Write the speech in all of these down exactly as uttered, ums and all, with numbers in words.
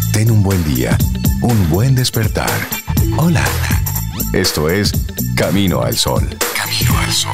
Ten un buen día, un buen despertar. Hola. Esto es Camino al Sol. Camino al Sol.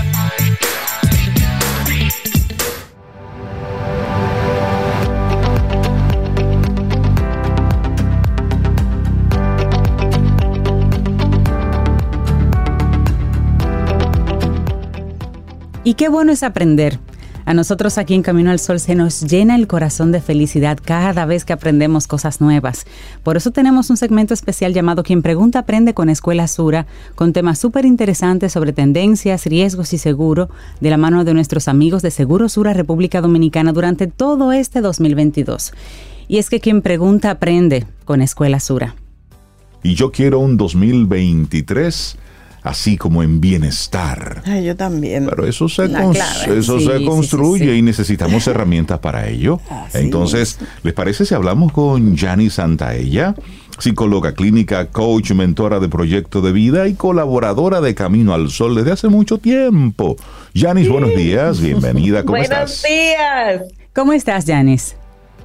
Y qué bueno es aprender. A nosotros aquí en Camino al Sol se nos llena el corazón de felicidad cada vez que aprendemos cosas nuevas. Por eso tenemos un segmento especial llamado Quien Pregunta Aprende con Escuela Sura, con temas súper interesantes sobre tendencias, riesgos y seguro, de la mano de nuestros amigos de Seguro Sura República Dominicana durante todo este dos mil veintidós. Y es que Quien Pregunta Aprende con Escuela Sura. Y yo quiero un dos mil veintitrés así como en bienestar. Ay, yo también. Pero eso se, La cons- clave. eso Sí, se sí, construye sí, sí. y necesitamos herramientas para ello. Así Entonces, ¿les parece si hablamos con Yanni Santaella, psicóloga clínica, coach, mentora de proyecto de vida y colaboradora de Camino al Sol desde hace mucho tiempo? Yanis, buenos días, bienvenida, ¿cómo Buenos estás? días. ¿Cómo estás, Yanis?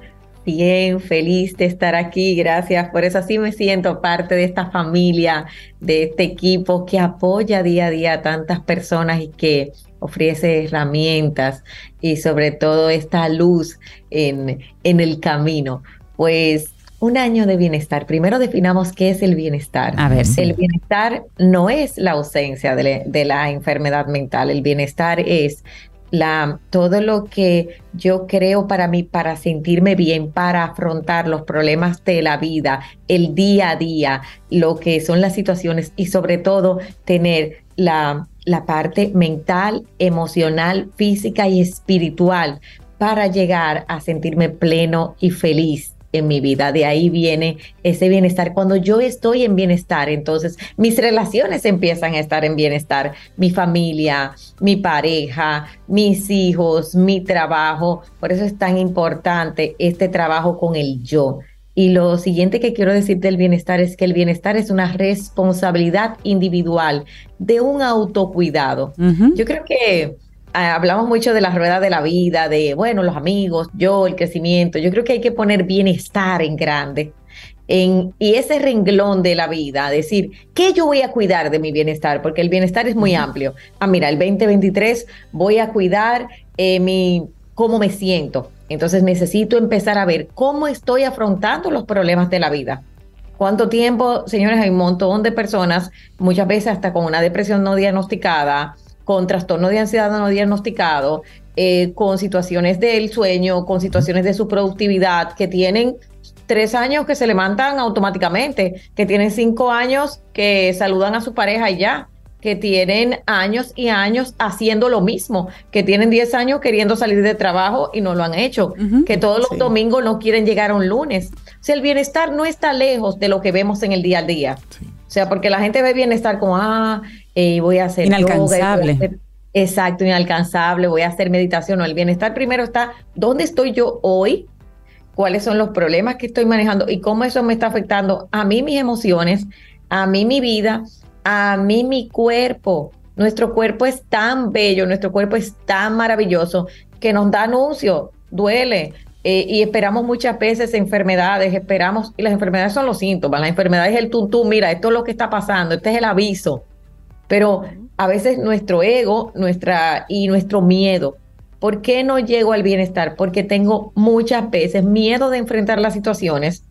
Bien, feliz de estar aquí. Gracias por eso. Así me siento parte de esta familia, de este equipo que apoya día a día a tantas personas y que ofrece herramientas y sobre todo esta luz en, en el camino. Pues un año de bienestar. Primero definamos qué es el bienestar. A ver, sí. El bienestar no es la ausencia de, la- de la enfermedad mental. El bienestar es la, todo lo que yo creo para mí, para sentirme bien, para afrontar los problemas de la vida, el día a día, lo que son las situaciones y sobre todo tener la, la parte mental, emocional, física y espiritual para llegar a sentirme pleno y feliz en mi vida. De ahí viene ese bienestar. Cuando yo estoy en bienestar, entonces mis relaciones empiezan a estar en bienestar. Mi familia, mi pareja, mis hijos, mi trabajo. Por eso es tan importante este trabajo con el yo. Y lo siguiente que quiero decir del bienestar es que el bienestar es una responsabilidad individual de un autocuidado. Uh-huh. Yo creo que Ah, hablamos mucho de la rueda de la vida, de, bueno, los amigos, yo, el crecimiento. Yo creo que hay que poner bienestar en grande. En, y ese renglón de la vida, decir, ¿qué yo voy a cuidar de mi bienestar? Porque el bienestar es muy amplio. Ah, mira, el veinte veintitrés voy a cuidar eh, mi, cómo me siento. Entonces necesito empezar a ver cómo estoy afrontando los problemas de la vida. ¿Cuánto tiempo, señores? Hay un montón de personas, muchas veces hasta con una depresión no diagnosticada, con trastorno de ansiedad no diagnosticado, eh, con situaciones del sueño, con situaciones de su productividad, que tienen tres años que se levantan automáticamente, que tienen cinco años que saludan a su pareja y ya, que tienen años y años haciendo lo mismo, que tienen diez años queriendo salir de trabajo y no lo han hecho, Uh-huh. que todos los Sí. domingos no quieren llegar a un lunes. O sea, el bienestar no está lejos de lo que vemos en el día a día. Sí. O sea, porque la gente ve bienestar como, ah, eh, voy a hacer Inalcanzable. yoga, voy a hacer- exacto, inalcanzable, voy a hacer meditación. No, el bienestar primero está, ¿dónde estoy yo hoy? ¿Cuáles son los problemas que estoy manejando? Y cómo eso me está afectando a mí mis emociones, a mí mi vida, a mí mi cuerpo. Nuestro cuerpo es tan bello, nuestro cuerpo es tan maravilloso que nos da anuncio, duele. Eh, y esperamos muchas veces enfermedades, esperamos, y las enfermedades son los síntomas, la enfermedad es el tuntún, mira, esto es lo que está pasando, este es el aviso. Pero a veces nuestro ego, nuestra y nuestro miedo. ¿Por qué no llego al bienestar? Porque tengo muchas veces miedo de enfrentar las situaciones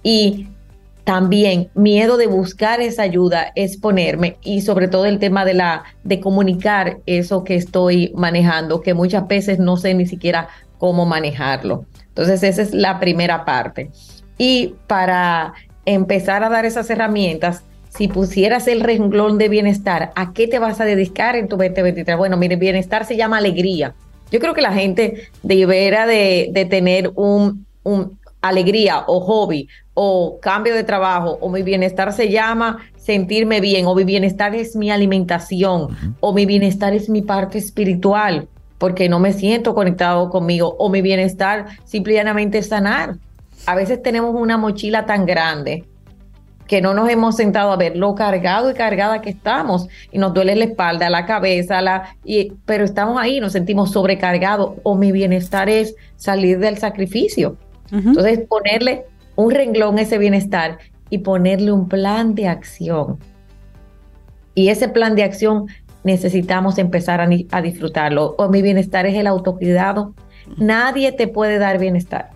y también miedo de buscar esa ayuda, exponerme y sobre todo el tema de la de comunicar eso que estoy manejando, que muchas veces no sé ni siquiera cómo manejarlo. Entonces esa es la primera parte. Y para empezar a dar esas herramientas, si pusieras el renglón de bienestar, ¿a qué te vas a dedicar en tu veinte veintitrés? Bueno, mire, bienestar se llama alegría. Yo creo que la gente debería de, de tener un, un alegría o hobby o cambio de trabajo, o mi bienestar se llama sentirme bien, o mi bienestar es mi alimentación, uh-huh. o mi bienestar es mi parte espiritual, porque no me siento conectado conmigo, o mi bienestar simplemente es sanar. A veces tenemos una mochila tan grande que no nos hemos sentado a ver lo cargado y cargada que estamos, y nos duele la espalda, la cabeza, la, y, pero estamos ahí, nos sentimos sobrecargados, o mi bienestar es salir del sacrificio. Uh-huh. Entonces, ponerle un renglón ese bienestar y ponerle un plan de acción. Y ese plan de acción necesitamos empezar a, a disfrutarlo. O mi bienestar es el autocuidado. Nadie te puede dar bienestar.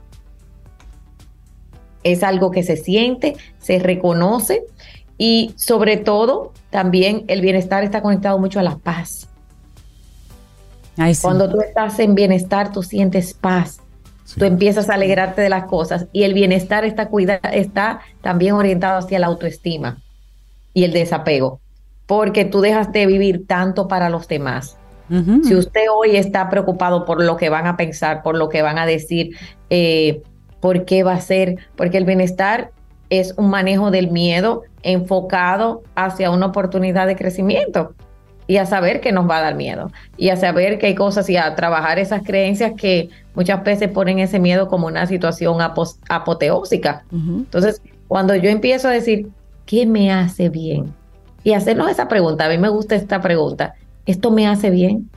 Es algo que se siente, se reconoce y sobre todo también el bienestar está conectado mucho a la paz. Ay, sí. Cuando tú estás en bienestar, tú sientes paz. Sí. Tú empiezas a alegrarte de las cosas y el bienestar está, cuida, está también orientado hacia la autoestima y el desapego, porque tú dejas de vivir tanto para los demás. Uh-huh. Si usted hoy está preocupado por lo que van a pensar, por lo que van a decir, eh, ¿por qué va a ser? Porque el bienestar es un manejo del miedo enfocado hacia una oportunidad de crecimiento y a saber que nos va a dar miedo y a saber que hay cosas y a trabajar esas creencias que muchas veces ponen ese miedo como una situación apos- apoteósica. Uh-huh. Entonces, cuando yo empiezo a decir, ¿qué me hace bien? Y hacernos esa pregunta, a mí me gusta esta pregunta, ¿esto me hace bien?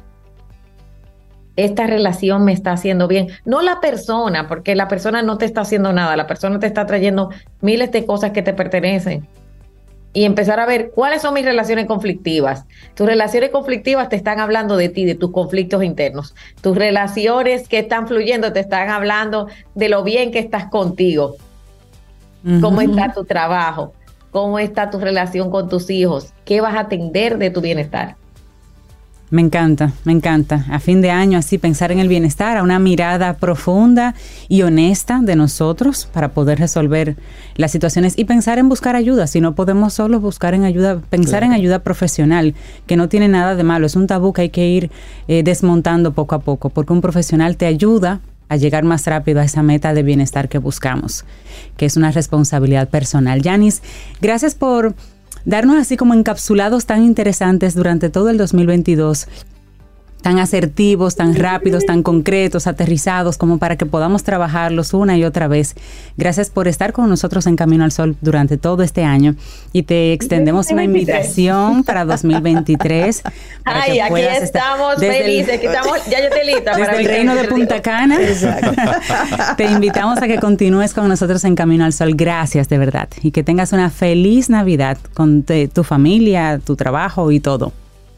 Esta relación me está haciendo bien, no la persona, porque la persona no te está haciendo nada, la persona te está trayendo miles de cosas que te pertenecen. Y empezar a ver cuáles son mis relaciones conflictivas. Tus relaciones conflictivas te están hablando de ti, de tus conflictos internos. Tus relaciones que están fluyendo te están hablando de lo bien que estás contigo. Uh-huh. Cómo está tu trabajo, cómo está tu relación con tus hijos, qué vas a atender de tu bienestar. Me encanta, me encanta. A fin de año, así pensar en el bienestar, a una mirada profunda y honesta de nosotros para poder resolver las situaciones y pensar en buscar ayuda. Si no podemos solo buscar en ayuda, pensar claro. en ayuda profesional, que no tiene nada de malo. Es un tabú que hay que ir eh, desmontando poco a poco, porque un profesional te ayuda a llegar más rápido a esa meta de bienestar que buscamos, que es una responsabilidad personal. Yanis, gracias por darnos así como encapsulados tan interesantes durante todo el dos mil veintidós, tan asertivos, tan rápidos, tan concretos, aterrizados, como para que podamos trabajarlos una y otra vez. Gracias por estar con nosotros en Camino al Sol durante todo este año y te extendemos una invitación para dos mil veintitrés. Para Ay, aquí estamos felices, el, que estamos, ya yo estoy lista. Desde para el reino de Punta Cana. Te invitamos a que continúes con nosotros en Camino al Sol. Gracias, de verdad. Y que tengas una feliz Navidad con te, tu familia, tu trabajo y todo.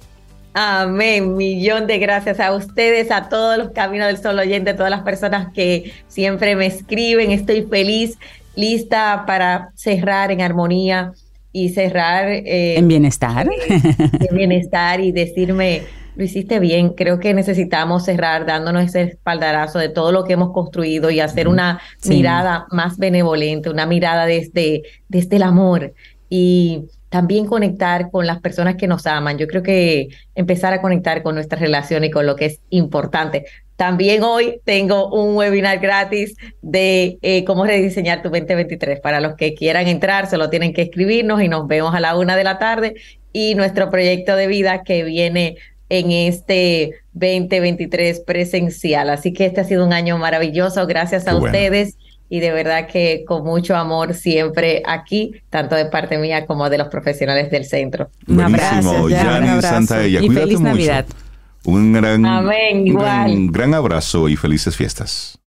Amén, millón de gracias a ustedes, a todos los Caminos del Sol oyentes, a todas las personas que siempre me escriben. Estoy feliz, lista para cerrar en armonía y cerrar eh, en bienestar. Eh, en bienestar y decirme, lo hiciste bien. Creo que necesitamos cerrar dándonos ese espaldarazo de todo lo que hemos construido y hacer una sí. mirada más benevolente, una mirada desde, desde el amor y también conectar con las personas que nos aman. Yo creo que empezar a conectar con nuestras relaciones y con lo que es importante. También hoy tengo un webinar gratis de eh, cómo rediseñar tu veinte veintitrés. Para los que quieran entrar, solo tienen que escribirnos y nos vemos a la una de la tarde. Y nuestro proyecto de vida que viene en este veinte veintitrés presencial. Así que este ha sido un año maravilloso. Gracias a Qué ustedes. Bueno. Y de verdad que con mucho amor siempre aquí, tanto de parte mía como de los profesionales del centro. Un abrazo, Yanis Santaella. Y feliz Navidad. Un gran, Amén, un igual. gran, gran abrazo y felices fiestas.